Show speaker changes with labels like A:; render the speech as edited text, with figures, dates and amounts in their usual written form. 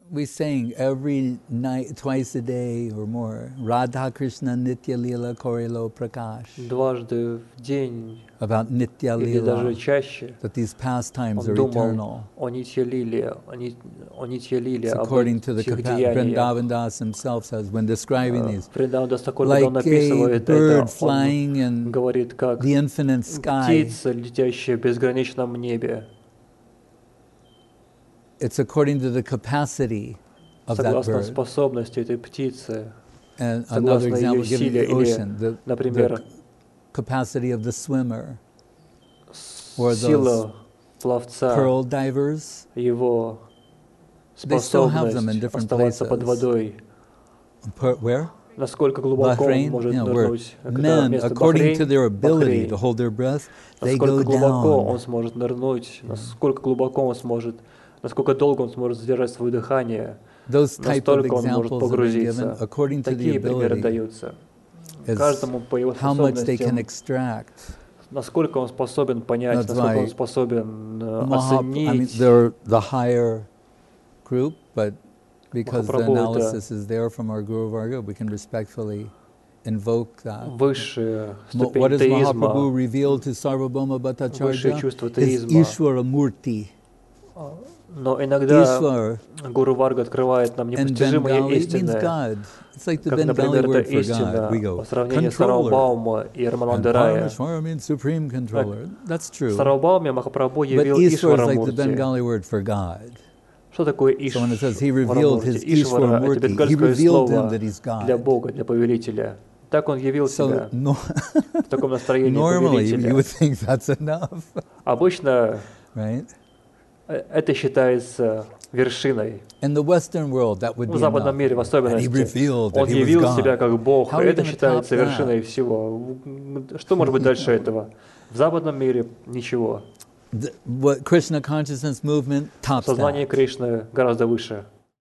A: we sing every night, twice a day or more, Radha Krishna Nitya Lila Korilo Prakash.
B: Дважды в день
A: About Nitya
B: или даже
A: Lila,
B: чаще
A: that these pastimes
B: он
A: are
B: думал
A: eternal.
B: о Нитья Лиле,
A: It's
B: об
A: according to the
B: этих деяниях.
A: Vrindavan Das himself says when describing these,
B: Вриндаван Дас Такур, когда он
A: like a
B: описывает это,
A: bird
B: он
A: flying in
B: говорит, как
A: the infinite sky.
B: птица, летящая в безграничном небе.
A: It's according to the capacity of that
B: Согласно
A: bird.
B: способности этой птицы,
A: And another
B: согласно
A: example
B: ее
A: given in
B: силе,
A: the ocean,
B: или, например,
A: capacity of the swimmer, or
B: сила
A: those
B: пловца,
A: pearl divers.
B: его
A: They still have them in
B: способность
A: different
B: оставаться под
A: places.
B: водой.
A: Where?
B: Насколько глубоко он
A: Bahrain,
B: может
A: yeah, where
B: нырнуть.
A: men,
B: Место
A: according to their ability
B: Бахрейн.
A: to hold their breath, they go
B: Насколько глубоко он
A: down.
B: сможет нырнуть, насколько глубоко он сможет, насколько долго он сможет задержать свое дыхание,
A: Those type of
B: настолько он может
A: examples have been given
B: погрузиться.
A: according to the
B: Такие примеры
A: ability
B: даются.
A: is
B: Каждому по его
A: how much they can
B: способностям,
A: extract.
B: насколько он способен понять,
A: That's
B: насколько он
A: why
B: способен
A: I mean,
B: оценить.
A: they're the higher group, but because the
B: Махапрабху
A: analysis is there from our Guru Varga, we can respectfully invoke that.
B: Высшая
A: What
B: ступень
A: does Mahaprabhu
B: теизма,
A: reveal to Sarvabhauma
B: высшее
A: Bhattacharya?
B: чувство
A: His
B: теизма.
A: Ishvara Murti.
B: Но иногда
A: Ishvara
B: Гуру Варга открывает нам
A: in
B: непостижимые
A: Bengali it means
B: истины,
A: God. It's like the
B: как,
A: Bengali
B: например,
A: word
B: это
A: for God.
B: истина
A: We go
B: по сравнению с
A: controller,
B: Сарвабхаума и
A: and
B: Раманандарая.
A: Parameshwara means supreme controller. That's
B: В
A: true.
B: Сарвабхауме Махапрабху
A: But
B: явил
A: Ishvara is like the
B: Ишварамурти.
A: Bengali word for God.
B: Что такое
A: So when it says he revealed
B: Ишварамурти?
A: his Ishvara
B: Ишвара — это
A: Murti, he
B: бенгальское
A: revealed him
B: слово
A: that he's
B: для
A: God.
B: Бога, для повелителя. Так он явил
A: So
B: себя в таком настроении
A: normally you
B: повелителя.
A: would think that's enough,
B: Обычно
A: right?
B: это считается вершиной.
A: In the Western world, that would
B: В
A: be
B: западном мире в
A: enough. And he
B: особенности.
A: revealed that
B: Он
A: he was
B: явил себя
A: God.
B: как Бог.
A: How are you
B: Это
A: gonna top
B: считается
A: that?
B: вершиной всего. Что может быть дальше этого? В западном мире ничего.
A: What Krishna consciousness movement tops
B: Сознание
A: that.
B: Кришны гораздо выше.